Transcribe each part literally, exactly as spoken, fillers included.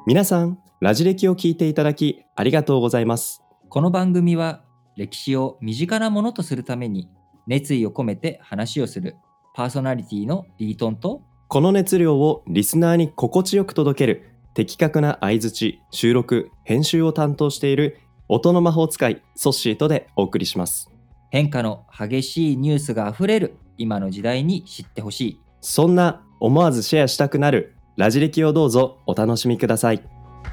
皆さん、ラジ歴を聞いていただきありがとうございます。 この番組は歴史を身近なものとするために熱意を込めて話をするパーソナリティのリートンと、 この熱量をリスナーに心地よく届ける的確な相槌、収録、編集を担当している音の魔法使いソッシーとでお送りします。 変化の激しいニュースがあふれる今の時代に知ってほしい、 そんな思わずシェアしたくなるラジ歴をどうぞお楽しみください。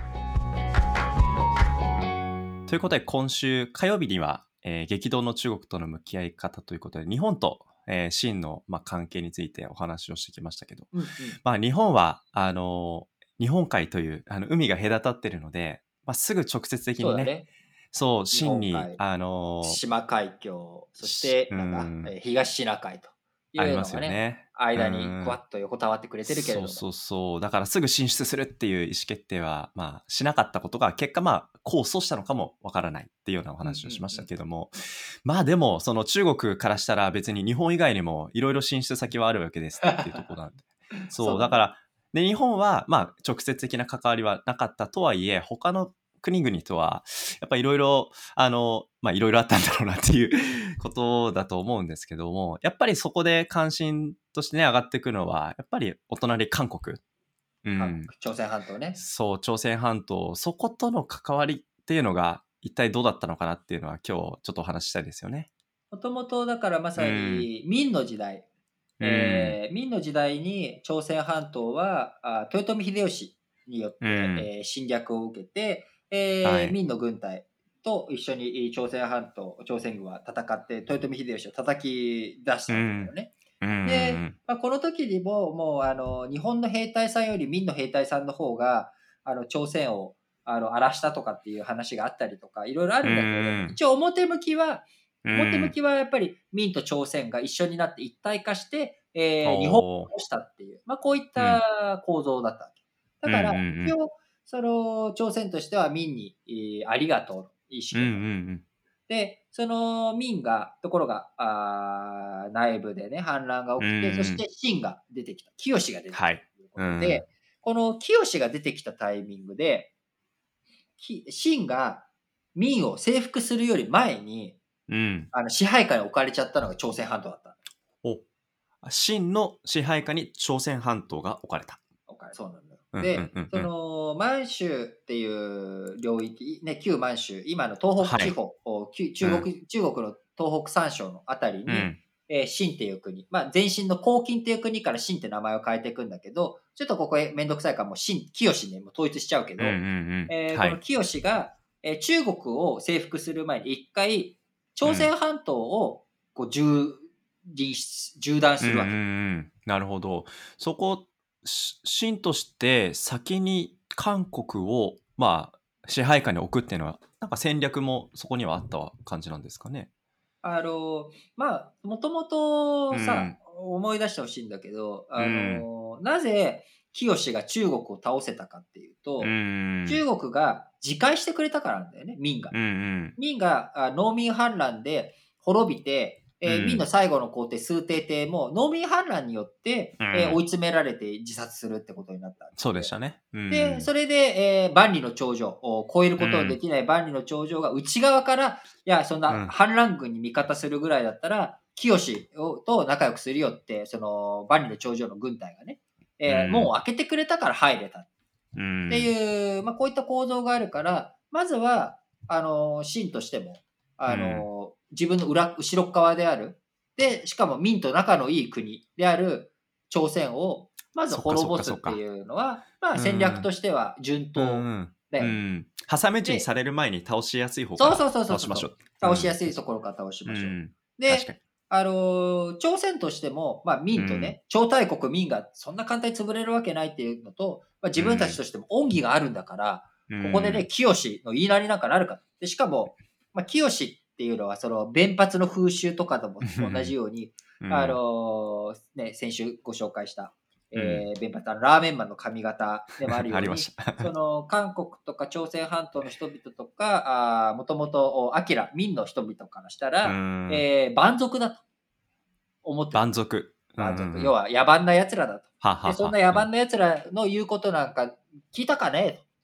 ということで、今週火曜日には、えー激動の中国との向き合い方ということで、日本と、えー、清の、まあ、関係についてお話をしてきましたけど、 うんうんまあ、日本はあのー日本海というあの海が隔たっているので、まあ、すぐ直接的にね、 そうだね。 そう日清に本海、 あのー千島海峡、そししてなんだ、 うんえー東シナ海といありますうのがね、 よね。 間うんにふわっと横たわってくれてるけれども、 そうそうそう。だからすぐ進出するっていう意思決定は、まあ、しなかったことが結果、まあ、功を奏したのかもわからないっていうようなお話をしましたけども、まあでも、その中国からしたら別に日本以外にもいろいろ進出先はあるわけですっていうところなんで。そう、 そうだねだから、で、日本は、まあ、直接的な関わりはなかったとはいえ、他の国々とは、やっぱいろいろ、あの、まあ、いろいろあったんだろうなっていうことだと思うんですけども、やっぱりそこで関心としてね、上がってくるのは、やっぱりお隣韓国。う韓ん。 国朝鮮半島ね。 そう、朝鮮半島、そことの関わりっていうのが、一体どうだったのかなっていうのは、今日ちょっとお話ししたいですよね。 もともとだからまさうん。 に明の時代、 うん。 えー明の時代に朝鮮半島はあ豊臣秀吉によって、 うん。 えー侵略を受けて、 はえーい。 明の軍隊と一緒に朝鮮半島、朝鮮軍は戦って豊臣秀吉を叩き出しうたわけだよん。 ね。 うん。うで、 ん。 まあ、この時にももうあの日本の兵隊さんより明の兵隊さんの方があの朝鮮をあの荒らしたとかっていう話があったりとかいろいろあうるんだけれども、 ん。 一応表向きはう表向ん。 きはやっぱり明と朝鮮が一緒になって一体化して、えー日本をおー。 倒したっていう、まあ、こういっうん。 た構造だったわけ。だうん。うから一ん。 応その朝鮮としては明に、えーありがとうの意うん。う思表明。 ん。 で、その明が、ところが、あー内部でね、反乱がう起きて、そしん。 て清が出てきた。清が出てきたはい。 というこうん。 とで、この清が出てきたタイミングで、き清が明を征服するより前に、 うん。 あの支配下に置かれちゃったのが朝鮮半島だった。 お、清の支配下に朝鮮半島が置かれた。 置かれそうなんだよ。 うん。うん。 で、そうん。うん。 の満州っていう領域、ね、旧満州、今の東北はい。 地方、お旧う中ん。 国中国の東北三省のあたりに、 うん。 えー清っていう国、まあ、前身の黄巾っていう国から清って名前を変えていくんだけど、ちょっとここへめんどくさいからもう清、清ね、もう統一しちゃうけうん。うん。 ど、 うん。 えーこのはい。 清が、えー中国を征服する前に一回、朝鮮うん。 半島をこう縦断し縦断うん。うん。 するわけ。 うん。なるほど。そこ、し清として先に韓国を、まあ、支配下に置くっていうのは、なんか戦略もそこにはあった感じなんですかね。 あの、まあ、もともうとさ、 ん。 思い出してほしいんだけど、 うあん。 の、なぜ清が中国を倒せたかっていううと、 ん。 中国が自戒してくれたからなんだよね、明が。 うん。うん。 明があ農民反乱で滅びて、えー明のうん。 最後の皇帝、崇帝帝も農民反乱によって、えー追いうん。 詰められて自殺するってことになったんそうでしで、 たね。うで、そん。 れで、えー万里の長城を超えることのでうん。 きない万里の長城が内側から、いや、そんなうん。 反乱軍に味方するぐらいだったら、清をと仲良くするよって、その万里の長城の軍隊がね、 うえー門をん。 開けてくれたから入れたっうてん。 いう、まあ、こういった構造があるから、まずは、あの、清としても、あうん。 の、自分の裏、後ろ側である、で、しかも明と仲のいい国である朝鮮を、まずそっかそっ滅ぼすってかそっか。 いうのは、まあう戦略ん。 としては順うん。 当うん。 だよね。 うん。挟み撃ちにさで、 れる前に倒しやすい方からそうそうそうそうそうそう。 倒しましょう。う倒しやん。 すいところから倒しましょう。 うん。確かで、 に。 あのー朝鮮としても、まあ、 うん。 明とね、超大国明がそんな簡単に潰れるわけないっていうのと、まあ、自分たちうん。 としても恩義があるんだから、 うここでね、 ん。 清の言いなりなんかなるか。で、しかも、まあ、清っていうのは、その、弁髪の風習とかとも同じように、あのうん。 ーね、先週ご紹介した、 うん。 えー、弁髪、あのラーメンマンの髪型でもあるあように、 りました。 その、韓国とか朝鮮半島の人々とか、あもともと、アキラ、明の人々からしたうら、 ん。 えー、蛮族だと思ってた。 蛮族。うん。うん。 蛮族。 うん。 要は野蛮な奴らだと。 ははで、そんなは。うん。 野蛮な奴らの言うことなんか聞いたかね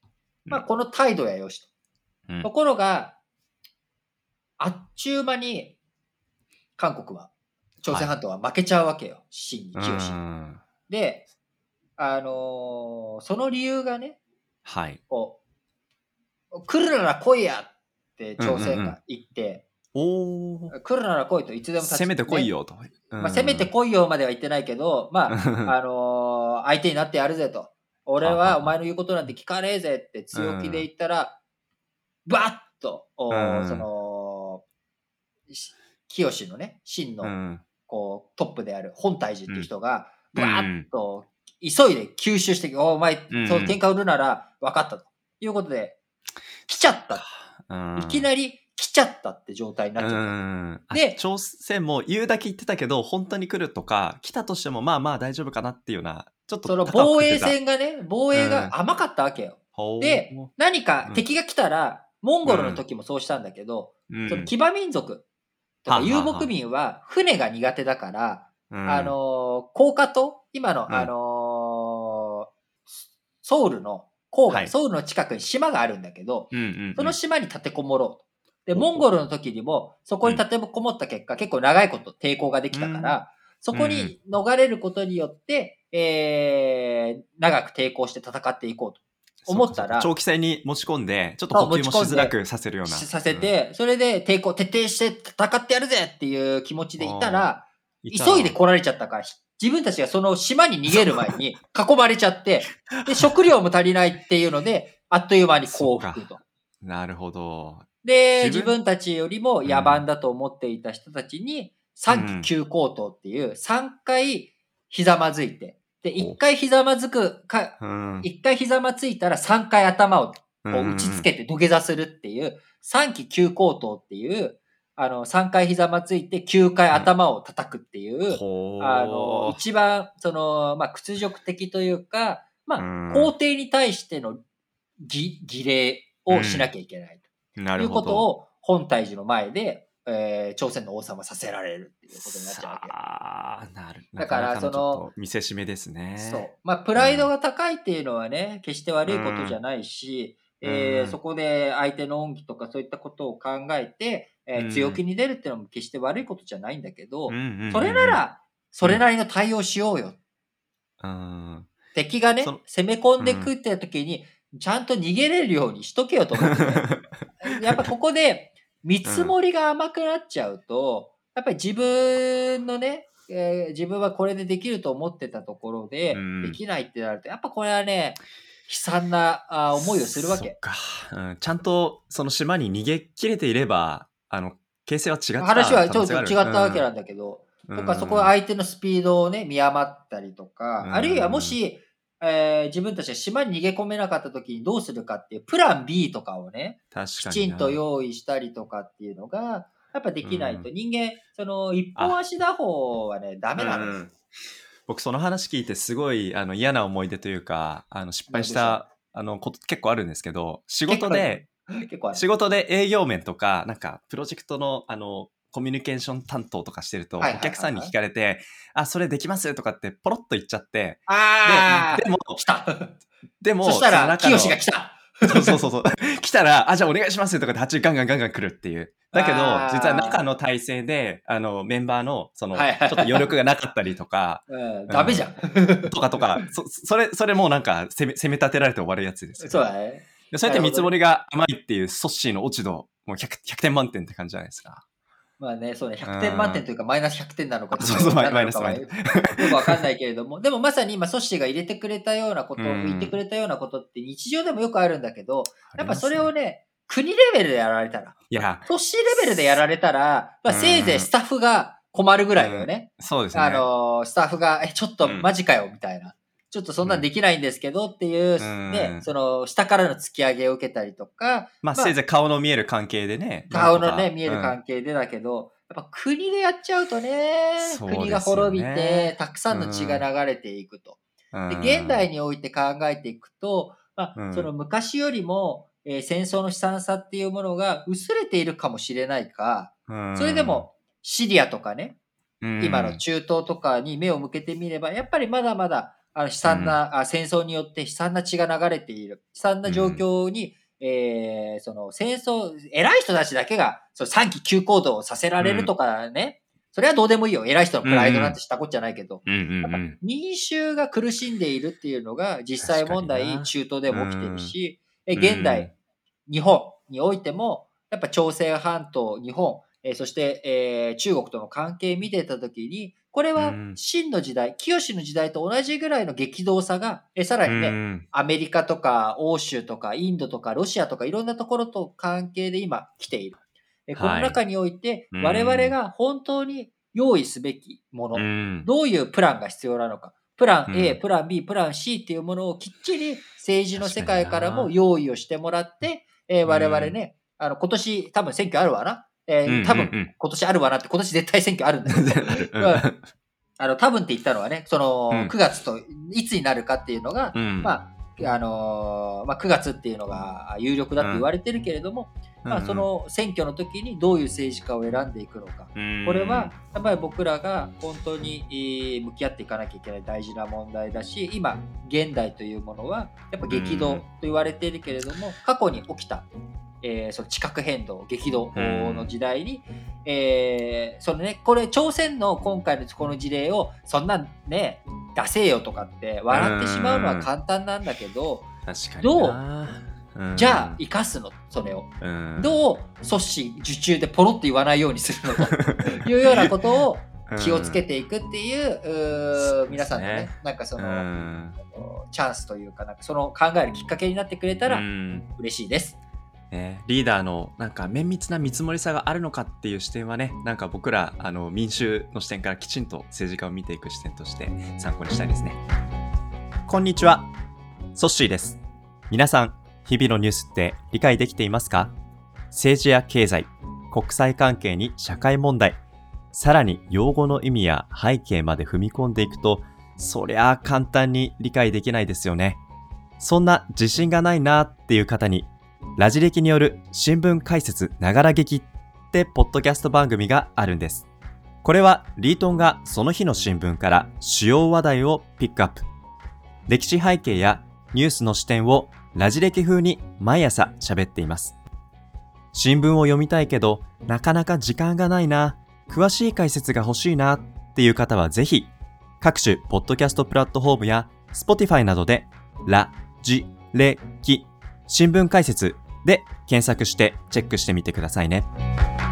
まあこの態度やよしと。 うんところが、あっちゅう間に韓国は、朝鮮半島は負けちゃうわけよ。清に、 う清に。 ん。 で、あのーその理由がね、 はい。 こう、来るなら来いやって朝鮮うんうんうんが言って、 おー。 来るなら来いといつでも立ち攻めてこいねよと。 まあ、攻めてこいよまでは言ってないけど、まあ、あのー相手になってやるぜと。俺はお前の言うことなんて聞かねえぜって強気で言ったら、バッと、おうんその、し清のね、真のうんこうトップである本体寺っていう人が、 うんバーッと急いで吸収してきて、おお前、 うんそう喧嘩売るなら分かったということで、来ちゃった。 うんいきなり来ちゃったって状態になっちゃった。 うんあで朝鮮も言うだけ言ってたけど、本当に来るとか、来たとしてもまあまあ大丈夫かなっていうような、ちょっとその高く防衛くってた。 戦がね、防衛が甘かったわけよ。 ほうで、何かうん敵が来たら、モンゴルの時もそうしたんだけど、 うんその騎馬民族とか遊牧民は船が苦手だから、 うんあのー、高架と、今の、 うんあのーソウルの郊外、 はいソウルの近くに島があるんだけど、 うんうんうんその島に立てこもろうと。で、 ほうほうモンゴルの時にも、そこに立てこもった結果、結構長いこと抵抗ができたから、そこに逃れることによって、えー、長く抵抗して戦っていこうと思ったら、 長期戦に持ち込んで、ちょっとそう呼吸もしづら持ち込んくさせるような。 させて、それで抵抗、徹底して戦ってやるぜっていう気持ちでいたら、 いたら急いで来られちゃったから、自分たちがその島に逃げる前に囲まれちゃって、で、食料も足りないっていうので、あっという間に降伏と。 なるほど。 で、 自分自分たちよりも野蛮だと思っていた人たちに、三期急行動っていうさんかいひざまずいて、で、いっかいひざまずくか、 うんいっかいひざまついたらさんかい頭をこううん打ちつけて土下座するっていう、三期急行動っていう、あの、さんかいひざまついてきゅうかい頭を叩くっていう、 ほうあの、一番、その、まあ、屈辱的というか、まうんあ、皇帝に対しての儀儀礼をしなきゃいけないというなるほど。 ことを本体寺の前で、えー朝鮮の王様させられるっていうことになっちゃうわけ。 さあ、なる。 だからなかなかのそのちょっと見せしめですね。 そう。まあ、プライドが高いっていうのはね、決して悪いことじゃないし、 うんうんえーそこで相手の恩義とかそういったことを考えて、えーうん強気に出るっていうのも決して悪いことじゃないんだけど、 うんうんうんうんそれなら、それなりの対応しようよ。 うん敵がねその、 攻め込んでくって時に、ちゃんと逃げれるようにしとけよと思ってね。やっぱここで見積もりが甘くなっちゃうと、やっぱり自分のね、えー自分はこれでできると思ってたところで、 うんできないってなると、やっぱこれはね、悲惨なあ思いをするわけ。 そっか、うん。ちゃんとその島に逃げ切れていれば、あの、形勢は違ってた話はちょっと可能性がある違ったわけなんだけど、 うんとかそこは相手のスピードをね、見余ったりとか、 うんあるいはもし、えー自分たちが島に逃げ込めなかった時にどうするかっていうプラン B とかをね、 確きかになちんと用意したりとかっていうのが、やっぱできないとうん人間、その一本足打法はね、ダメなのよ。 うん僕その話聞いてすごいあの嫌な思い出というか、あの失敗したあのこと結構あるんですけど、仕事で、 結構ある。 仕事で営業面とか、なんかプロジェクトのあのコミュニケーション担当とかしてると、 はいはいはいはいお客さんに聞かれて、あ、それできますとかってポロッと言っちゃって、 あーででも来たでも、 そしたら、 その中の清が来たそうそうそうそう。来たら、あ、じゃあお願いしますとかで発注ガンガンガンガン来るっていう。だけどあ、ー実は中の体制で、あの、メンバーの、その、ちょはいはいっと余力がなかったりとか、 うん、ダメじゃん。 とかとか、そ、それ、それもうなんか攻め、攻め立てられて終わるやつですよ。 そうだね。 でそうやって見積もりが甘いっていうソッシーの落ち度、もう ひゃく, ひゃくてん満点って感じじゃないですか。 まあね、そうね、ひゃくてん満点というかマイナスひゃくてんなのかそうそうマイ何なのかはマイよナくわかんないけれども、でもまさに今、ソッシーが入れてくれたようなこと、 うん言ってくれたようなことって日常でもよくあるんだけど、やっぱそれありますねをね、国レベルでやられたら、 いや、 ソッシーレベルでやられたら、まあ、 うんせいぜいスタッフが困るぐらいだよね。 そうですね。 あのー、スタッフが、え、ちょっとうんマジかよ、みたいな。ちょっとそんなんできないんですけどっていう、 うんね、その、下からの突き上げを受けたりとか、 まあ、せいぜい顔の見える関係でね。 顔のね、 なんとか見えるうん関係でだけど、やっぱ国でやっちゃうとね、 そうですよね国が滅びて、たくさんの血が流れていくと。で、現代において考えていくと、まあ、 うんその昔よりも、えー戦争の悲惨さっていうものが薄れているかもしれないか、 うんそれでもシリアとかね、 うん今の中東とかに目を向けてみれば、やっぱりまだまだあの悲惨な、うん、あ戦争によって悲惨な血が流れている悲惨な状況に、うん、えー、その戦争偉い人たちだけがそのさんき急行動をさせられるとかね、うん、それはどうでもいいよ。偉い人のプライドなんてしたこっちゃないけど、 うんうん、やっぱ民衆が苦しんでいるっていうのが実際問題中東でも起きてるし、うん、現代、うん、日本においてもやっぱ朝鮮半島、日本、えー、そして、えー、中国との関係見てたときに、これは秦の時代、清の時代と同じぐらいの激動さが、えー、さらにね、うん、アメリカとか欧州とかインドとかロシアとかいろんなところと関係で今来ている。えー、この中において、我々が本当に用意すべきもの、うん、どういうプランが必要なのか、プラン A、うん、プラン B、プラン C っていうものをきっちり政治の世界からも用意をしてもらって、えー、我々ね、あの、今年多分選挙あるわな。えー、多分今年あるわなって、今年絶対選挙あるんだけど、うん、あの、多分って言ったのはね、その、くがつといつになるかっていうのが、うん、まあ、あのー、まあ、くがつっていうのが有力だって言われてるけれども、うん、まあ、その選挙の時にどういう政治家を選んでいくのか、うん、これはやっぱり僕らが本当に向き合っていかなきゃいけない大事な問題だし、今現代というものはやっぱ激動と言われているけれども、過去に起きた、えー、その地殻変動激動の時代に、えー、そのね、これ朝鮮の今回のこの事例をそんなね出せよとかって笑ってしまうのは簡単なんだけど、 確かにどうじゃあ生かすのそれを、うん、どう阻止受注でポロッと言わないようにするのというようなことを気をつけていくっていう、うん、う皆さんのね、なんかその、うん、チャンスというか、なんかその考えるきっかけになってくれたら嬉しいです、 うんね、リーダーのなんか綿密な見積もりさがあるのかっていう視点はね、なんか僕らあの民衆の視点からきちんと政治家を見ていく視点として参考にしたいですね。こんにちは、ソッシーです。皆さん日々のニュースって理解できていますか？政治や経済、国際関係に社会問題、さらに用語の意味や背景まで踏み込んでいくと、そりゃあ簡単に理解できないですよね。そんな自信がないなっていう方に、ラジ歴による新聞解説ながら劇ってポッドキャスト番組があるんです。これはリートンがその日の新聞から主要話題をピックアップ。歴史背景やニュースの視点をラジ歴風に毎朝喋っています。新聞を読みたいけどなかなか時間がないな、詳しい解説が欲しいなっていう方はぜひ各種ポッドキャストプラットフォームや Spotify などでラジ歴新聞解説で検索してチェックしてみてくださいね。